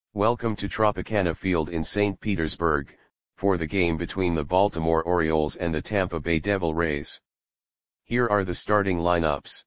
Welcome to Tropicana Field in St. Petersburg, for the game between the Baltimore Orioles and the Tampa Bay Devil Rays. Here are the starting lineups.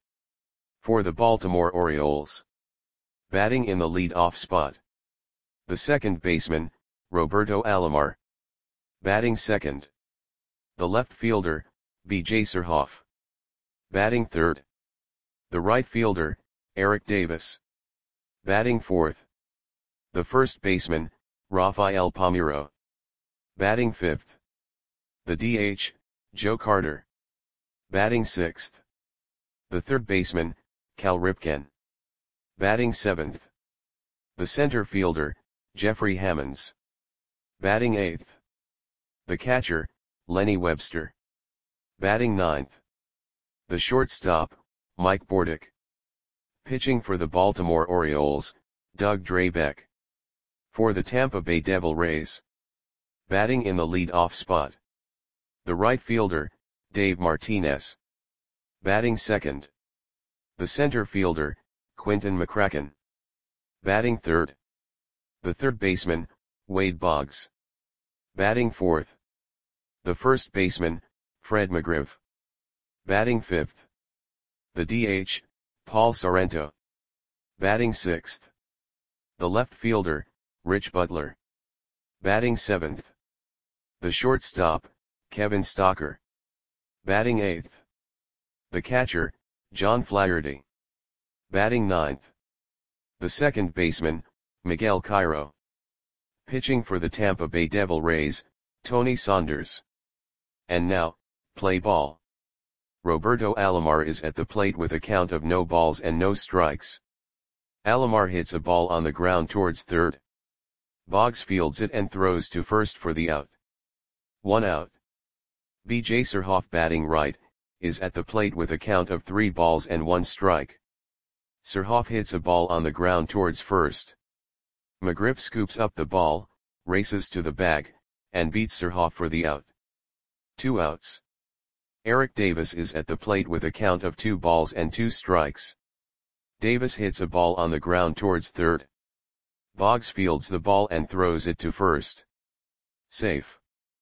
For the Baltimore Orioles. Batting in the lead-off spot. The second baseman, Roberto Alomar. Batting second. The left fielder, B.J. Surhoff. Batting third. The right fielder, Eric Davis. Batting fourth. The first baseman, Rafael Palmeiro. Batting fifth. The DH, Joe Carter. Batting sixth. The third baseman, Cal Ripken. Batting seventh. The center fielder, Jeffrey Hammonds. Batting eighth. The catcher, Lenny Webster. Batting ninth. The shortstop, Mike Bordick. Pitching for the Baltimore Orioles, Doug Drabek. For the Tampa Bay Devil Rays. Batting in the lead-off spot. The right fielder, Dave Martinez. Batting second. The center fielder, Quinton McCracken. Batting third. The third baseman, Wade Boggs. Batting fourth. The first baseman, Fred McGriff. Batting fifth. The DH, Paul Sorrento. Batting sixth. The left fielder, Rich Butler. Batting seventh. The shortstop, Kevin Stocker. Batting eighth. The catcher, John Flaherty. Batting ninth. The second baseman, Miguel Cairo. Pitching for the Tampa Bay Devil Rays, Tony Saunders. And now, play ball. Roberto Alomar is at the plate with a count of no balls and no strikes. Alomar hits a ball on the ground towards third. Boggs fields it and throws to first for the out. 1 out. B.J. Surhoff, batting right, is at the plate with a count of 3 balls and 1 strike. Surhoff hits a ball on the ground towards first. McGriff scoops up the ball, races to the bag, and beats Surhoff for the out. 2 outs. Eric Davis is at the plate with a count of 2 balls and 2 strikes. Davis hits a ball on the ground towards third. Boggs fields the ball and throws it to first. Safe.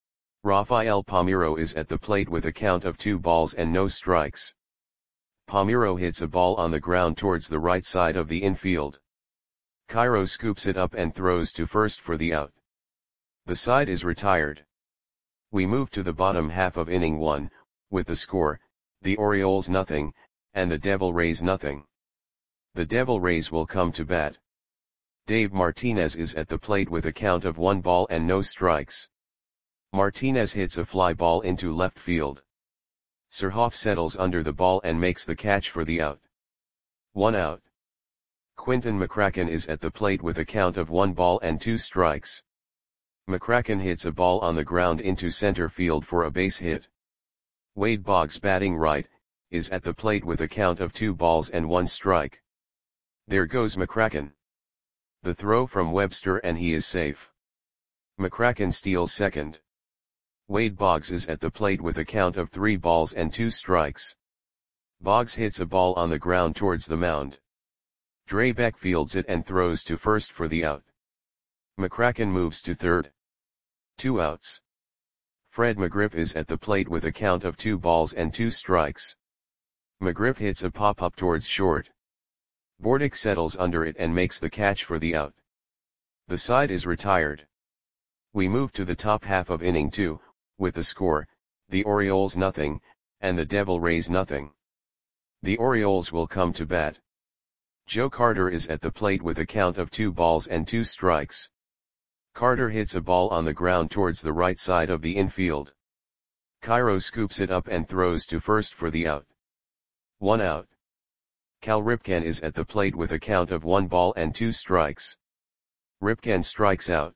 Rafael Palmeiro is at the plate with a count of 2 balls and no strikes. Palmeiro hits a ball on the ground towards the right side of the infield. Cairo scoops it up and throws to first for the out. The side is retired. We move to the bottom half of inning 1, with the score, the Orioles nothing, and the Devil Rays nothing. The Devil Rays will come to bat. Dave Martinez is at the plate with a count of 1 ball and no strikes. Martinez hits a fly ball into left field. Surhoff settles under the ball and makes the catch for the out. 1 out. Quinton McCracken is at the plate with a count of 1 ball and 2 strikes. McCracken hits a ball on the ground into center field for a base hit. Wade Boggs, batting right, is at the plate with a count of 2 balls and 1 strike. There goes McCracken. The throw from Webster and he is safe. McCracken steals second. Wade Boggs is at the plate with a count of 3 balls and 2 strikes. Boggs hits a ball on the ground towards the mound. Drabek fields it and throws to first for the out. McCracken moves to third. 2 outs. Fred McGriff is at the plate with a count of 2 balls and 2 strikes. McGriff hits a pop-up towards short. Bordick settles under it and makes the catch for the out. The side is retired. We move to the top half of inning 2, with the score, the Orioles nothing, and the Devil Rays nothing. The Orioles will come to bat. Joe Carter is at the plate with a count of 2 balls and 2 strikes. Carter hits a ball on the ground towards the right side of the infield. Cairo scoops it up and throws to first for the out. 1 out. Cal Ripken is at the plate with a count of 1 ball and 2 strikes. Ripken strikes out.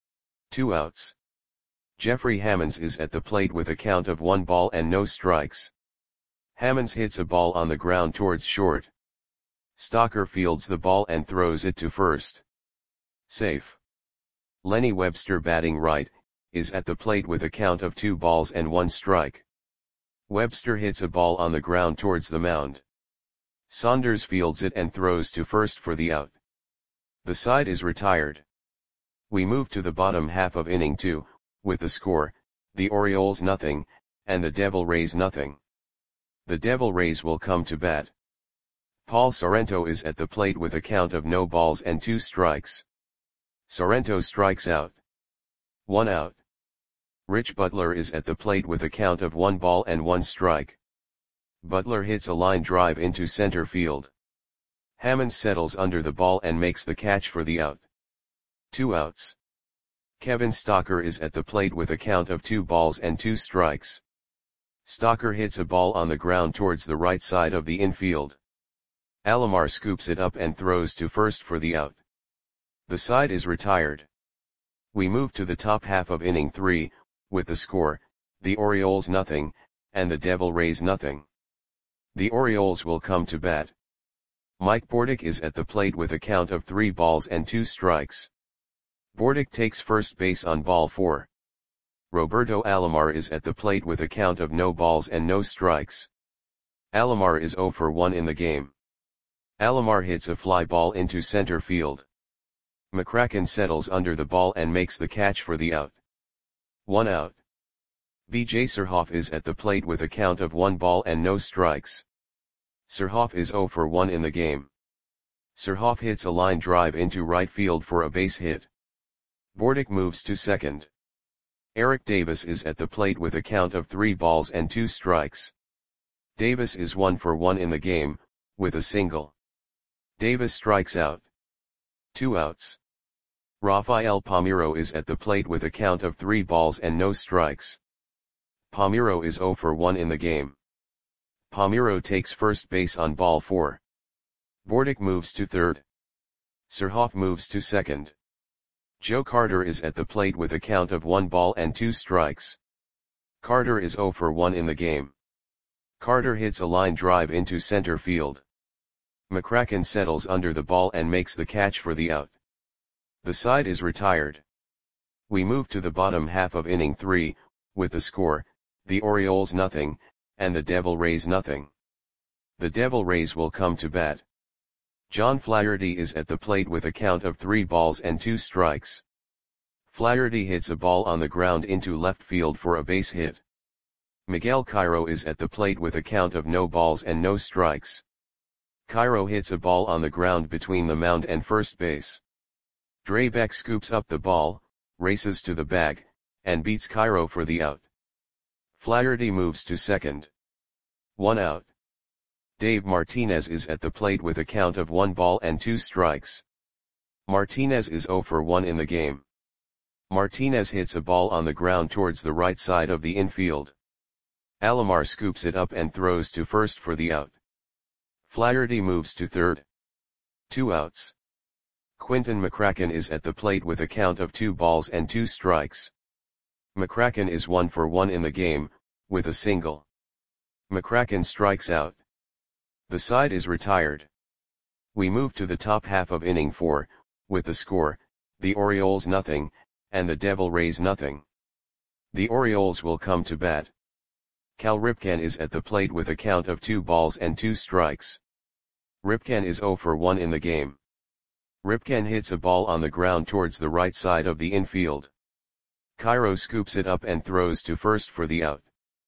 2 outs. Jeffrey Hammonds is at the plate with a count of 1 ball and no strikes. Hammonds hits a ball on the ground towards short. Stocker fields the ball and throws it to first. Safe. Lenny Webster, batting right, is at the plate with a count of 2 balls and 1 strike. Webster hits a ball on the ground towards the mound. Saunders fields it and throws to first for the out. The side is retired. We move to the bottom half of inning 2, with the score, the Orioles nothing, and the Devil Rays nothing. The Devil Rays will come to bat. Paul Sorrento is at the plate with a count of no balls and 2 strikes. Sorrento strikes out. 1 out. Rich Butler is at the plate with a count of 1 ball and 1 strike. Butler hits a line drive into center field. Hammonds settles under the ball and makes the catch for the out. 2 outs. Kevin Stocker is at the plate with a count of 2 balls and 2 strikes. Stocker hits a ball on the ground towards the right side of the infield. Alomar scoops it up and throws to first for the out. The side is retired. We move to the top half of inning 3, with the score, the Orioles nothing, and the Devil Rays nothing. The Orioles will come to bat. Mike Bordick is at the plate with a count of 3 balls and 2 strikes. Bordick takes first base on ball 4. Roberto Alomar is at the plate with a count of no balls and no strikes. Alomar is 0 for 1 in the game. Alomar hits a fly ball into center field. McCracken settles under the ball and makes the catch for the out. 1 out. B.J. Surhoff is at the plate with a count of 1 ball and no strikes. Surhoff is 0 for 1 in the game. Surhoff hits a line drive into right field for a base hit. Bordick moves to second. Eric Davis is at the plate with a count of 3 balls and 2 strikes. Davis is 1 for 1 in the game, with a single. Davis strikes out. 2 outs. Rafael Palmeiro is at the plate with a count of 3 balls and no strikes. Palmeiro is 0 for 1 in the game. Palmeiro takes first base on ball 4. Bordick moves to third. Surhoff moves to second. Joe Carter is at the plate with a count of 1 ball and 2 strikes. Carter is 0 for 1 in the game. Carter hits a line drive into center field. McCracken settles under the ball and makes the catch for the out. The side is retired. We move to the bottom half of inning 3, with the score, the Orioles nothing, and the Devil Rays nothing. The Devil Rays will come to bat. John Flaherty is at the plate with a count of 3 balls and 2 strikes. Flaherty hits a ball on the ground into left field for a base hit. Miguel Cairo is at the plate with a count of no balls and no strikes. Cairo hits a ball on the ground between the mound and first base. Drabek scoops up the ball, races to the bag, and beats Cairo for the out. Flaherty moves to second. 1 out. Dave Martinez is at the plate with a count of 1 ball and 2 strikes. Martinez is 0 for 1 in the game. Martinez hits a ball on the ground towards the right side of the infield. Alomar scoops it up and throws to first for the out. Flaherty moves to third. 2 outs. Quinton McCracken is at the plate with a count of 2 balls and 2 strikes. McCracken is 1 for 1 in the game, with a single. McCracken strikes out. The side is retired. We move to the top half of inning 4, with the score, the Orioles nothing, and the Devil Rays nothing. The Orioles will come to bat. Cal Ripken is at the plate with a count of 2 balls and 2 strikes. Ripken is 0 for 1 in the game. Ripken hits a ball on the ground towards the right side of the infield. Cairo scoops it up and throws to first for the out.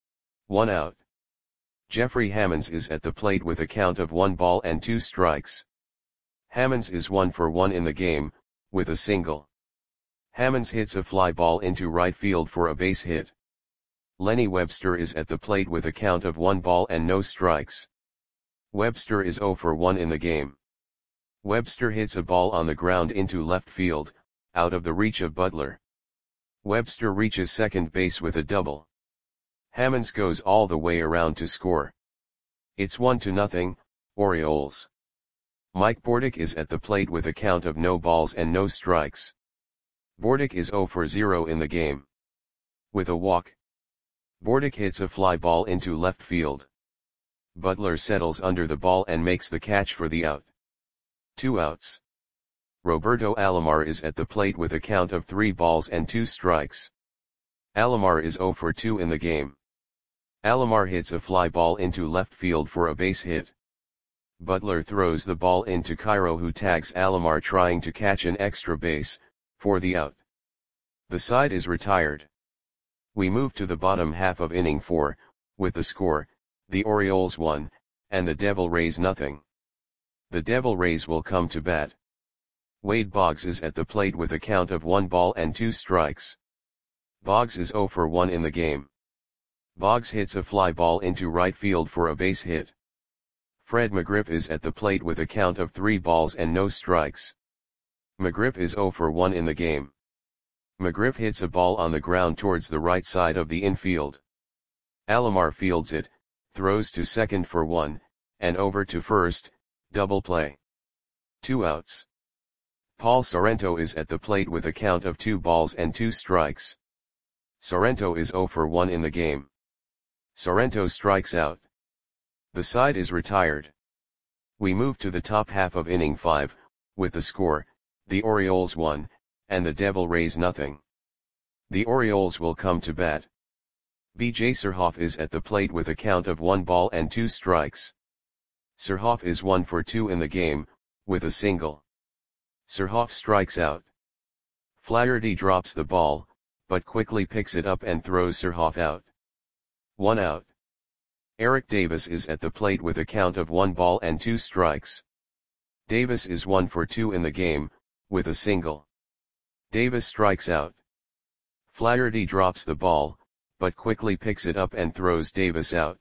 1 out. Jeffrey Hammonds is at the plate with a count of 1 ball and 2 strikes. Hammonds is 1 for 1 in the game, with a single. Hammonds hits a fly ball into right field for a base hit. Lenny Webster is at the plate with a count of 1 ball and no strikes. Webster is 0 for 1 in the game. Webster hits a ball on the ground into left field, out of the reach of Butler. Webster reaches second base with a double. Hammonds goes all the way around to score. It's 1-0, Orioles. Mike Bordick is at the plate with a count of no balls and no strikes. Bordick is 0 for 0 in the game. With a walk. Bordick hits a fly ball into left field. Butler settles under the ball and makes the catch for the out. 2 outs. Roberto Alomar is at the plate with a count of 3 balls and 2 strikes. Alomar is 0 for 2 in the game. Alomar hits a fly ball into left field for a base hit. Butler throws the ball into Cairo, who tags Alomar trying to catch an extra base, for the out. The side is retired. We move to the bottom half of inning 4, with the score, the Orioles 1, and the Devil Rays nothing. The Devil Rays will come to bat. Wade Boggs is at the plate with a count of 1 ball and 2 strikes. Boggs is 0 for 1 in the game. Boggs hits a fly ball into right field for a base hit. Fred McGriff is at the plate with a count of 3 balls and no strikes. McGriff is 0 for 1 in the game. McGriff hits a ball on the ground towards the right side of the infield. Alomar fields it, throws to second for 1, and over to first, double play. 2 outs. Paul Sorrento is at the plate with a count of 2 balls and 2 strikes. Sorrento is 0 for 1 in the game. Sorrento strikes out. The side is retired. We move to the top half of inning 5, with the score, the Orioles 1, and the Devil Rays nothing. The Orioles will come to bat. B.J. Surhoff is at the plate with a count of 1 ball and 2 strikes. Surhoff is 1 for 2 in the game, with a single. Surhoff strikes out. Flaherty drops the ball, but quickly picks it up and throws Surhoff out. 1 out. Eric Davis is at the plate with a count of 1 ball and 2 strikes. Davis is 1 for 2 in the game, with a single. Davis strikes out. Flaherty drops the ball, but quickly picks it up and throws Davis out.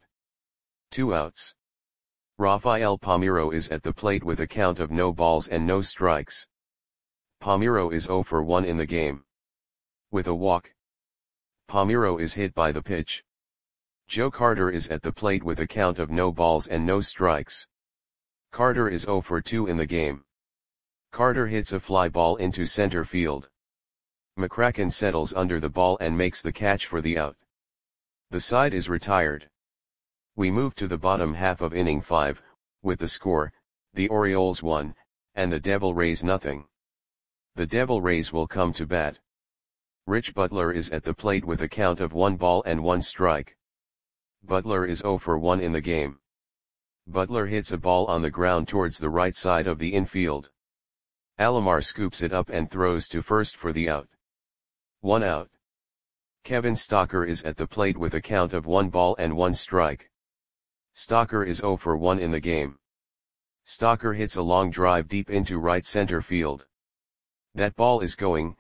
2 outs. Rafael Palmeiro is at the plate with a count of no balls and no strikes. Palmeiro is 0 for 1 in the game. With a walk. Palmeiro is hit by the pitch. Joe Carter is at the plate with a count of no balls and no strikes. Carter is 0 for 2 in the game. Carter hits a fly ball into center field. McCracken settles under the ball and makes the catch for the out. The side is retired. We move to the bottom half of inning 5, with the score, the Orioles 1, and the Devil Rays nothing. The Devil Rays will come to bat. Rich Butler is at the plate with a count of 1 ball and 1 strike. Butler is 0 for 1 in the game. Butler hits a ball on the ground towards the right side of the infield. Alomar scoops it up and throws to first for the out. 1 out. Kevin Stocker is at the plate with a count of 1 ball and 1 strike. Stocker is 0 for 1 in the game. Stocker hits a long drive deep into right center field. That ball is gone.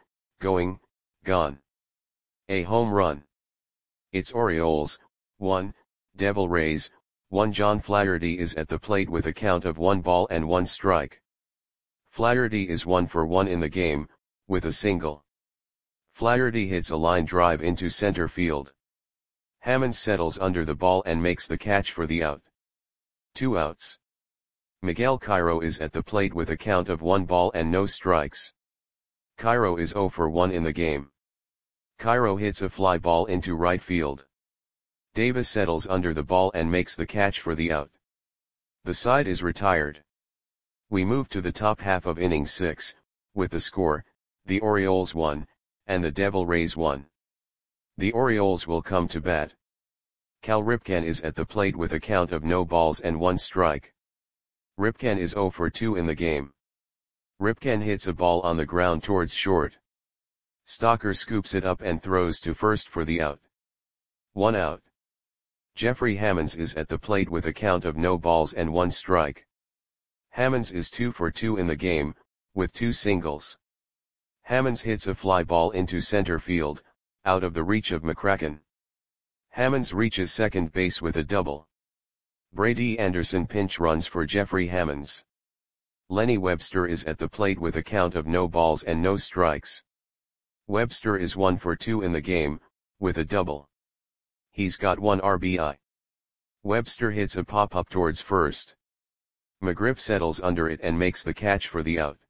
A home run. It's Orioles, 1, Devil Rays, 1. John Flaherty is at the plate with a count of 1 ball and 1 strike. Flaherty is 1 for 1 in the game, with a single. Flaherty hits a line drive into center field. Hammond settles under the ball and makes the catch for the out. 2 outs. Miguel Cairo is at the plate with a count of 1 ball and no strikes. Cairo is 0 for 1 in the game. Cairo hits a fly ball into right field. Davis settles under the ball and makes the catch for the out. The side is retired. We move to the top half of inning 6, with the score, the Orioles 1, and the Devil Rays 1. The Orioles will come to bat. Cal Ripken is at the plate with a count of no balls and 1 strike. Ripken is 0 for 2 in the game. Ripken hits a ball on the ground towards short. Stocker scoops it up and throws to first for the out. 1 out. Jeffrey Hammonds is at the plate with a count of no balls and 1 strike. Hammonds is 2 for 2 in the game, with 2 singles. Hammonds hits a fly ball into center field, out of the reach of McCracken. Hammonds reaches second base with a double. Brady Anderson pinch runs for Jeffrey Hammonds. Lenny Webster is at the plate with a count of no balls and no strikes. Webster is 1 for 2 in the game, with a double. He's got 1 RBI. Webster hits a pop-up towards first. McGriff settles under it and makes the catch for the out.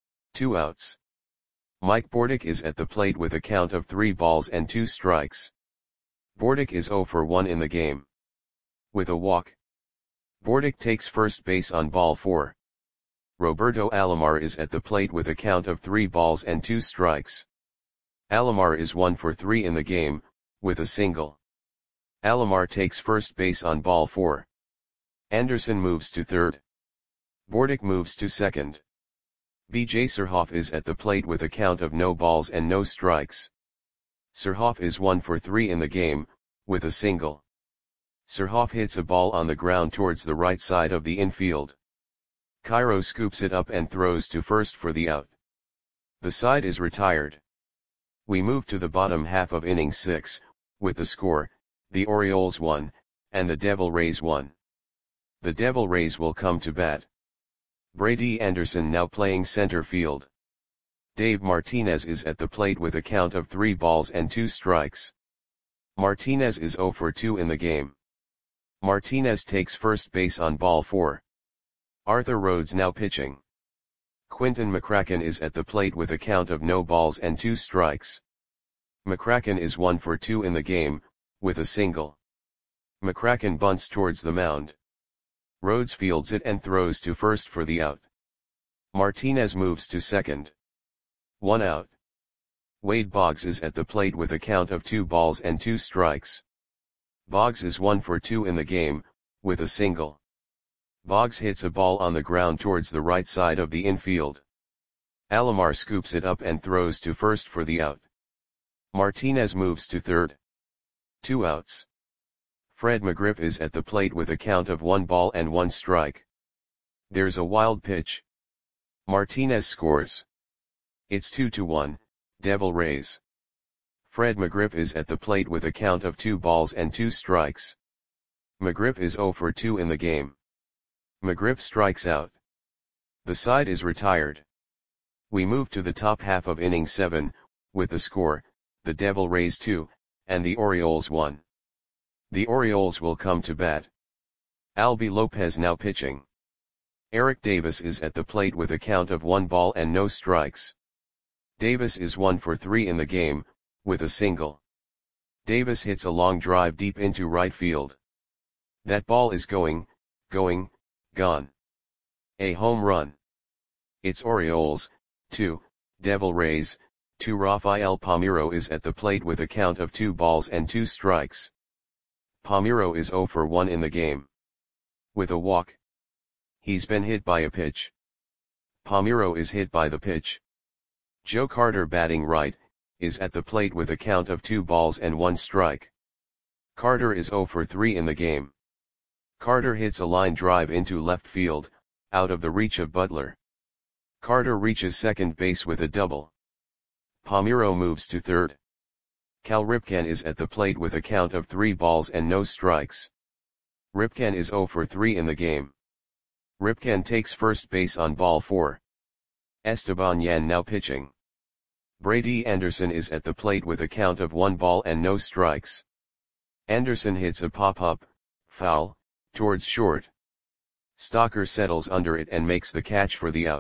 2 outs. Mike Bordick is at the plate with a count of 3 balls and 2 strikes. Bordick is 0 for 1 in the game. With a walk. Bordick takes first base on ball 4. Roberto Alomar is at the plate with a count of 3 balls and 2 strikes. Alomar is 1 for 3 in the game, with a single. Alomar takes first base on ball 4. Anderson moves to third. Bordick moves to second. BJ Surhoff is at the plate with a count of no balls and no strikes. Surhoff is 1 for 3 in the game, with a single. Surhoff hits a ball on the ground towards the right side of the infield. Cairo scoops it up and throws to first for the out. The side is retired. We move to the bottom half of inning 6, with the score, the Orioles 1, and the Devil Rays 1. The Devil Rays will come to bat. Brady Anderson now playing center field. Dave Martinez is at the plate with a count of 3 balls and 2 strikes. Martinez is 0 for 2 in the game. Martinez takes first base on ball 4. Arthur Rhodes now pitching. Quinton McCracken is at the plate with a count of no balls and 2 strikes. McCracken is 1 for 2 in the game, with a single. McCracken bunts towards the mound. Rhodes fields it and throws to first for the out. Martinez moves to second. 1 out. Wade Boggs is at the plate with a count of 2 balls and 2 strikes. Boggs is 1 for 2 in the game, with a single. Boggs hits a ball on the ground towards the right side of the infield. Alomar scoops it up and throws to first for the out. Martinez moves to third. 2 outs. Fred McGriff is at the plate with a count of 1 ball and 1 strike. There's a wild pitch. Martinez scores. It's 2-1, Devil Rays. Fred McGriff is at the plate with a count of 2 balls and 2 strikes. McGriff is 0 for 2 in the game. McGriff strikes out. The side is retired. We move to the top half of inning 7, with the score, the Devil Rays 2, and the Orioles 1. The Orioles will come to bat. Albie Lopez now pitching. Eric Davis is at the plate with a count of 1 ball and no strikes. Davis is 1 for 3 in the game, with a single. Davis hits a long drive deep into right field. That ball is going, gone. A home run. It's Orioles, 2, Devil Rays, 2. Rafael Palmeiro is at the plate with a count of 2 balls and 2 strikes. Palmeiro is 0 for 1 in the game. With a walk. He's been hit by a pitch. Palmeiro is hit by the pitch. Joe Carter batting right, is at the plate with a count of 2 balls and 1 strike. Carter is 0 for 3 in the game. Carter hits a line drive into left field, out of the reach of Butler. Carter reaches second base with a double. Palmeiro moves to third. Cal Ripken is at the plate with a count of 3 balls and no strikes. Ripken is 0 for 3 in the game. Ripken takes first base on ball 4. Esteban Yan now pitching. Brady Anderson is at the plate with a count of 1 ball and no strikes. Anderson hits a pop-up, foul, towards short. Stalker settles under it and makes the catch for the out.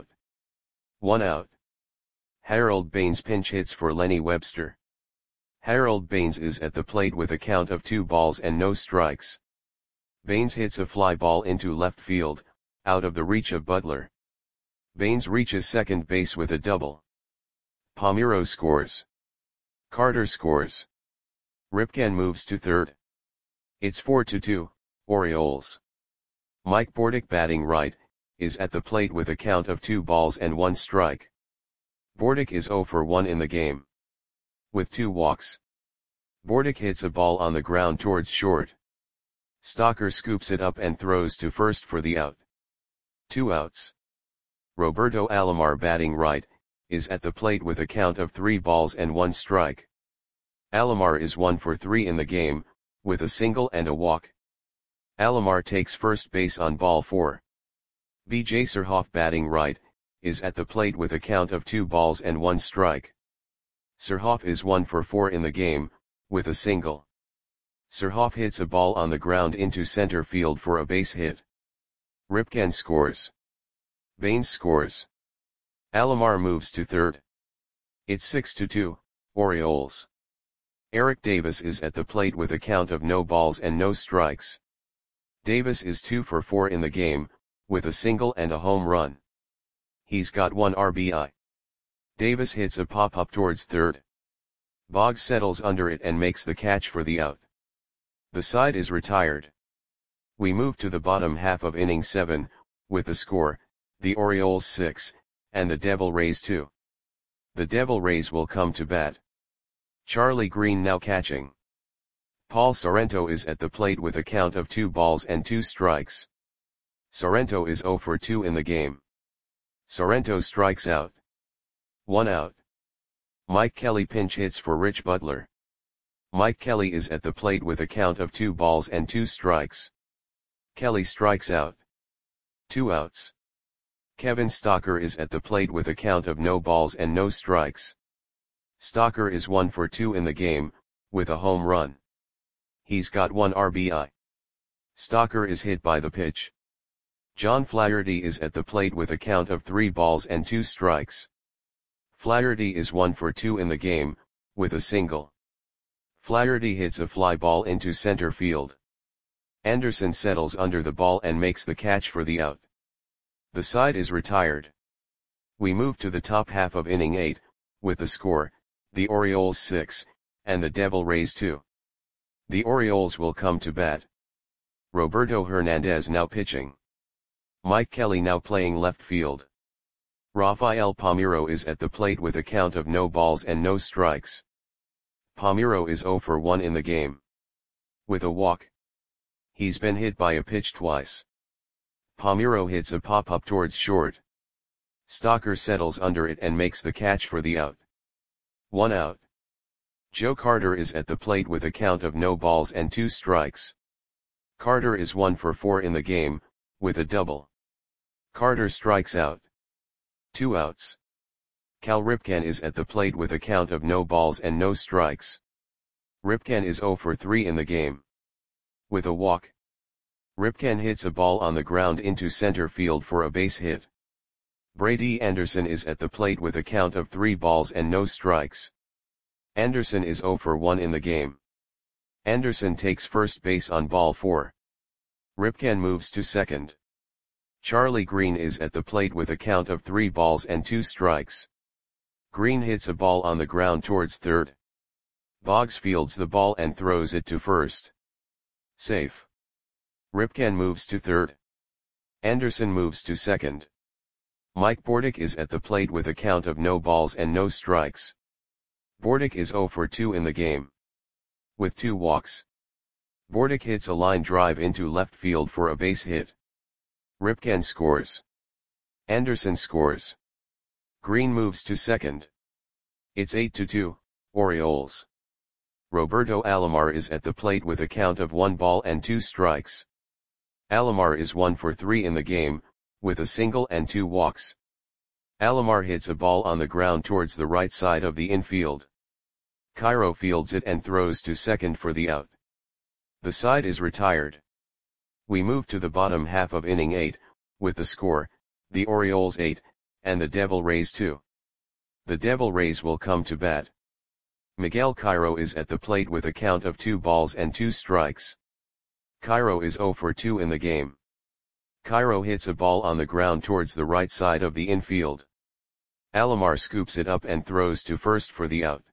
1 out. Harold Baines pinch hits for Lenny Webster. Harold Baines is at the plate with a count of 2 balls and no strikes. Baines hits a fly ball into left field, out of the reach of Butler. Baines reaches second base with a double. Palmeiro scores. Carter scores. Ripken moves to third. It's 4-2, Orioles. Mike Bordick batting right, is at the plate with a count of 2 balls and 1 strike. Bordick is 0 for 1 in the game. With 2 walks. Bordick hits a ball on the ground towards short. Stalker scoops it up and throws to first for the out. 2 outs. Roberto Alomar batting right, is at the plate with a count of 3 balls and 1 strike. Alomar is 1 for 3 in the game, with a single and a walk. Alomar takes first base on ball 4. BJ Surhoff batting right, is at the plate with a count of 2 balls and 1 strike. Surhoff is 1 for 4 in the game, with a single. Surhoff hits a ball on the ground into center field for a base hit. Ripken scores. Baines scores. Alomar moves to third. It's 6-2, Orioles. Eric Davis is at the plate with a count of no balls and no strikes. Davis is 2 for 4 in the game, with a single and a home run. He's got 1 RBI. Davis hits a pop-up towards third. Boggs settles under it and makes the catch for the out. The side is retired. We move to the bottom half of inning 7, with the score, the Orioles 6, and the Devil Rays 2. The Devil Rays will come to bat. Charlie Green now catching. Paul Sorrento is at the plate with a count of 2 balls and 2 strikes. Sorrento is 0 for 2 in the game. Sorrento strikes out. 1 out. Mike Kelly pinch hits for Rich Butler. Mike Kelly is at the plate with a count of 2 balls and 2 strikes. Kelly strikes out. 2 outs. Kevin Stocker is at the plate with a count of no balls and no strikes. Stocker is 1 for 2 in the game, with a home run. He's got 1 RBI. Stocker is hit by the pitch. John Flaherty is at the plate with a count of 3 balls and 2 strikes. Flaherty is 1 for 2 in the game, with a single. Flaherty hits a fly ball into center field. Anderson settles under the ball and makes the catch for the out. The side is retired. We move to the top half of inning 8, with the score, the Orioles 6, and the Devil Rays 2. The Orioles will come to bat. Roberto Hernandez now pitching. Mike Kelly now playing left field. Rafael Palmeiro is at the plate with a count of no balls and no strikes. Palmeiro is 0 for 1 in the game. With a walk. He's been hit by a pitch twice. Palmeiro hits a pop-up towards short. Stocker settles under it and makes the catch for the out. 1 out. Joe Carter is at the plate with a count of no balls and 2 strikes. Carter is 1 for 4 in the game, with a double. Carter strikes out. 2 outs. Cal Ripken is at the plate with a count of no balls and no strikes. Ripken is 0 for 3 in the game. With a walk. Ripken hits a ball on the ground into center field for a base hit. Brady Anderson is at the plate with a count of 3 balls and no strikes. Anderson is 0 for 1 in the game. Anderson takes first base on ball 4. Ripken moves to second. Charlie Green is at the plate with a count of 3 balls and 2 strikes. Green hits a ball on the ground towards third. Boggs fields the ball and throws it to first. Safe. Ripken moves to third. Anderson moves to second. Mike Bordick is at the plate with a count of no balls and no strikes. Bordick is 0 for 2 in the game. With 2 walks. Bordick hits a line drive into left field for a base hit. Ripken scores. Anderson scores. Green moves to second. It's 8-2, Orioles. Roberto Alomar is at the plate with a count of 1 ball and 2 strikes. Alomar is 1 for 3 in the game, with a single and 2 walks. Alomar hits a ball on the ground towards the right side of the infield. Cairo fields it and throws to second for the out. The side is retired. We move to the bottom half of inning 8, with the score, the Orioles 8, and the Devil Rays 2. The Devil Rays will come to bat. Miguel Cairo is at the plate with a count of 2 balls and 2 strikes. Cairo is 0 for 2 in the game. Cairo hits a ball on the ground towards the right side of the infield. Alomar scoops it up and throws to first for the out.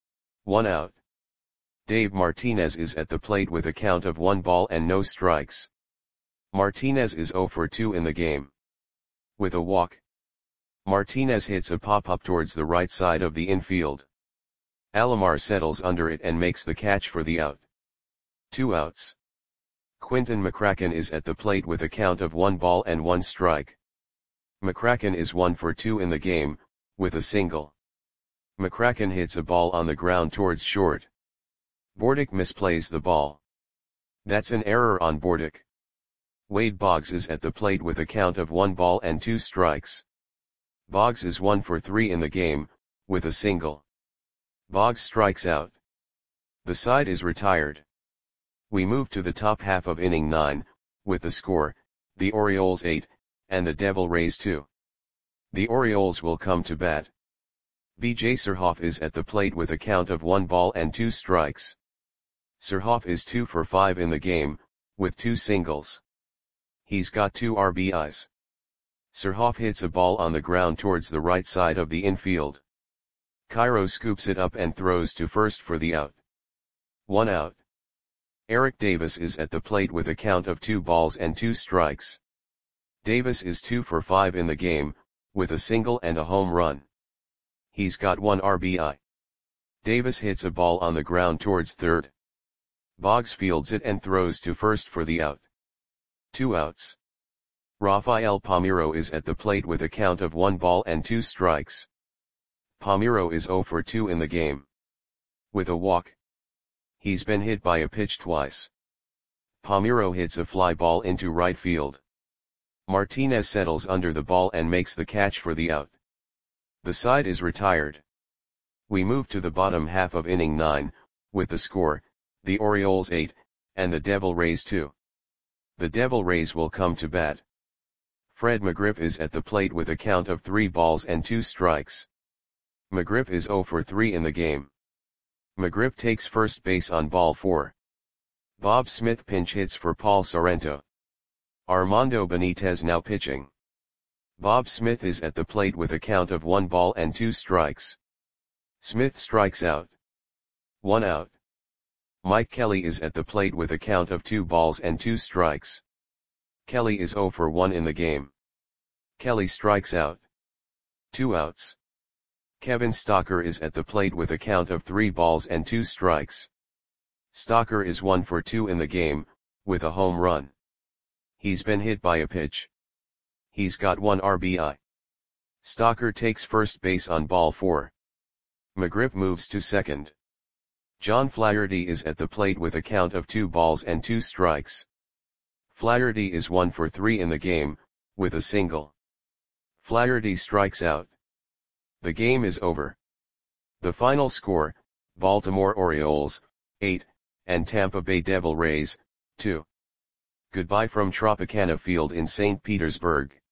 1 out. Dave Martinez is at the plate with a count of 1 ball and no strikes. Martinez is 0 for 2 in the game. With a walk. Martinez hits a pop-up towards the right side of the infield. Alomar settles under it and makes the catch for the out. 2 outs. Quinton McCracken is at the plate with a count of 1 ball and 1 strike. McCracken is 1 for 2 in the game, with a single. McCracken hits a ball on the ground towards short. Bordick misplays the ball. That's an error on Bordick. Wade Boggs is at the plate with a count of 1 ball and 2 strikes. Boggs is 1 for 3 in the game, with a single. Boggs strikes out. The side is retired. We move to the top half of inning 9, with the score, the Orioles 8, and the Devil Rays 2. The Orioles will come to bat. B.J. Surhoff is at the plate with a count of 1 ball and 2 strikes. Surhoff is 2 for 5 in the game, with 2 singles. He's got 2 RBIs. Surhoff hits a ball on the ground towards the right side of the infield. Cairo scoops it up and throws to first for the out. 1 out. Eric Davis is at the plate with a count of 2 balls and 2 strikes. Davis is 2 for 5 in the game, with a single and a home run. He's got 1 RBI. Davis hits a ball on the ground towards third. Boggs fields it and throws to first for the out. 2 outs. Rafael Palmeiro is at the plate with a count of 1 ball and 2 strikes. Palmeiro is 0 for 2 in the game. With a walk. He's been hit by a pitch twice. Palmeiro hits a fly ball into right field. Martinez settles under the ball and makes the catch for the out. The side is retired. We move to the bottom half of inning 9, with the score, the Orioles 8, and the Devil Rays 2. The Devil Rays will come to bat. Fred McGriff is at the plate with a count of 3 balls and 2 strikes. McGriff is 0 for 3 in the game. McGriff takes first base on ball 4. Bob Smith pinch hits for Paul Sorrento. Armando Benitez now pitching. Bob Smith is at the plate with a count of 1 ball and 2 strikes. Smith strikes out. 1 out. Mike Kelly is at the plate with a count of 2 balls and 2 strikes. Kelly is 0 for 1 in the game. Kelly strikes out. 2 outs. Kevin Stocker is at the plate with a count of 3 balls and 2 strikes. Stocker is 1 for 2 in the game, with a home run. He's been hit by a pitch. He's got 1 RBI. Stocker takes first base on ball 4. McGriff moves to second. John Flaherty is at the plate with a count of 2 balls and 2 strikes. Flaherty is 1 for 3 in the game, with a single. Flaherty strikes out. The game is over. The final score, Baltimore Orioles, 8, and Tampa Bay Devil Rays, 2. Goodbye from Tropicana Field in St. Petersburg.